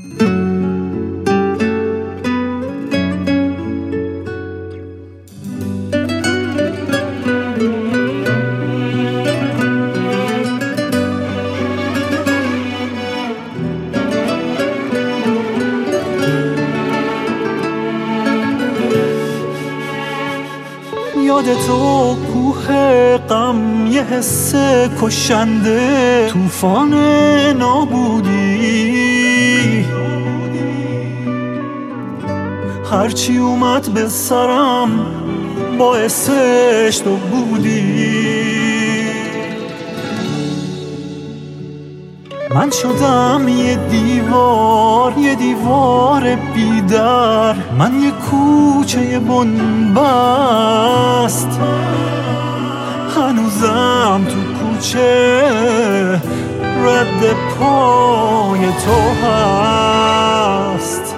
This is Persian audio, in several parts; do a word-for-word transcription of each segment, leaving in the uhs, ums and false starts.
یاد تو کوه غم، یه حس کشنده، طوفان نابودی. هرچی اومد به سرم باعثش تو بودی. من شدم یه دیوار، یه دیوار بیدر، من یه کوچه بنبست. هنوزم تو کوچه رد پای تو هست.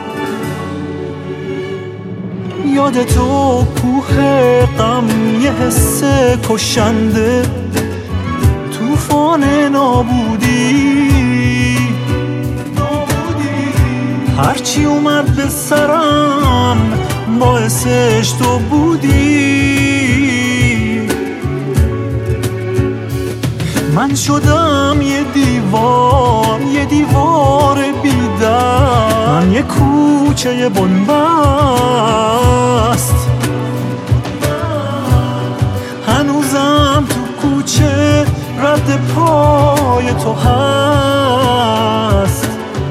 یاد تو کوه غم، یه حس کشنده، طوفان نابودی. هرچی اومد به سرم باعثش تو بودی. من شدم یه دیوار، یه دیوار بیدر، من یه کوچه بنبست. هنوزم تو کوچه رد پای تو هست.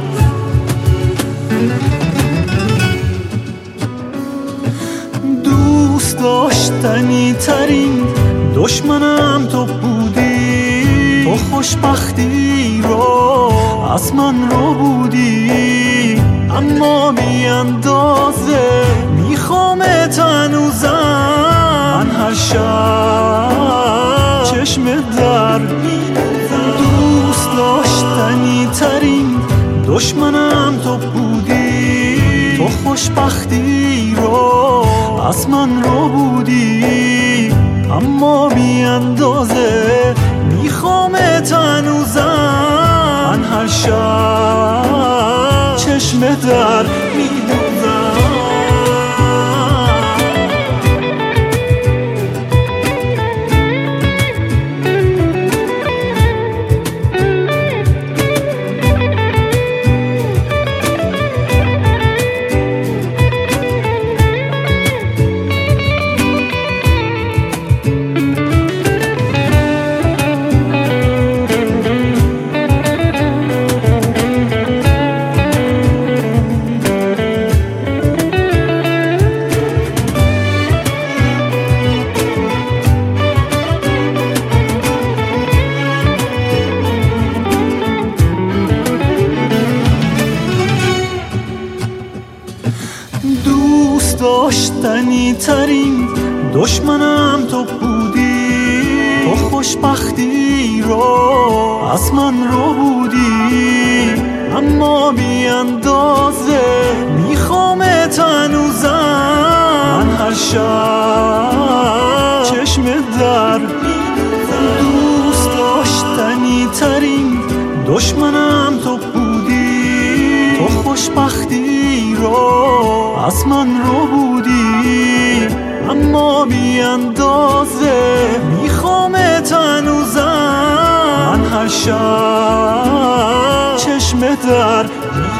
دوست داشتنی ترین دشمنم تو بودی. تو خوشبختی رو از من رو بودی، اما بی اندازه میخوامت هنوزم. من هر شب چشم در دوست داشتنی ترین دشمنم تو بودی. تو خوشبختی رو از من رو بودی، اما بی اندازه میخوامت هنوزم. من هر شب چشم در میدوزم. دوست داشتنی ترین دشمنم تو بودی. تو خوشبختی رو از من رو بودی، اما بی اندازه میخوامت هنوزم. من هر شب چشم در دوست داشتنی ترین دشمنم تو بودی. تو خوشبختی رو از من رو بودی، اما بی اندازه میخوامت هنوزم. من هر شب چشم در